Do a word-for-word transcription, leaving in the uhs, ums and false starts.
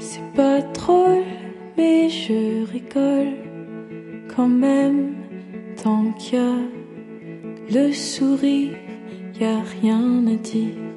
C'est pas drôle, mais je rigole quand même. Tant qu'il y a le sourire, y a rien à dire.